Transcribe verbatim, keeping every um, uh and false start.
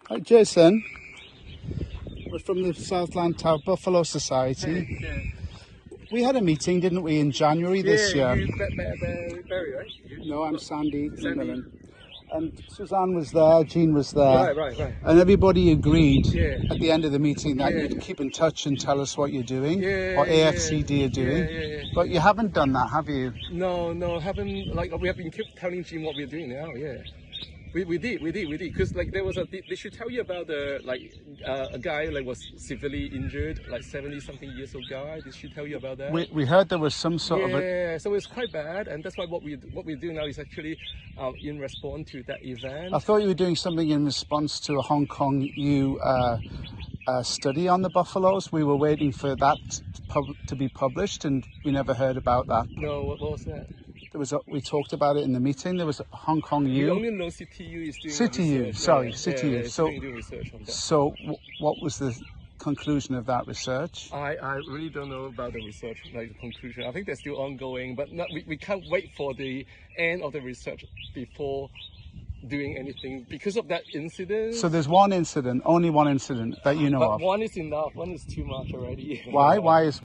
Hi, Jason. We're from the Southland Town Buffalo Society. Yeah, We had a meeting, didn't we, in January this yeah, year? you, Ba- Ba- Ba- Barry, right? You? No, I'm Sandy Sandy. McMillan. And Suzanne was there, Jean was there. Right, right, right. And everybody agreed Yeah. at the end of the meeting that Yeah. you'd keep in touch and tell us what you're doing, Yeah, what yeah, A F C D are doing. yeah, yeah, yeah. But you haven't done that, have you? No, no, haven't, like, we have been keep telling Jim what we're doing now, yeah. We, we did, we did, we did. Because, like, there was a, they, they should tell you about the, like, uh, a guy, like, was severely injured, like, seventy-something years old guy. They should tell you about that. We, we heard there was some sort yeah, of a... so it's quite bad, and that's why what we what we do now is actually um, in response to that event. I thought you were doing something in response to a Hong Kong U uh, uh, study on the buffaloes. We were waiting for that to, pub- to be published, and we never heard about that. No, what, what was that? There was a, we talked about it in the meeting. There was a Hong Kong We U. only know C T U is doing C T U, research. sorry, yeah, C T U. Yeah, yeah, So- doing, doing research on that. So, w- what was the conclusion of that research? I, I really don't know about the research, like the conclusion. I think they're still ongoing, but not, we, we can't wait for the end of the research before doing anything because of that incident. So there's one incident, only one incident that you know but of. one is enough. One is too much already. Why? Why is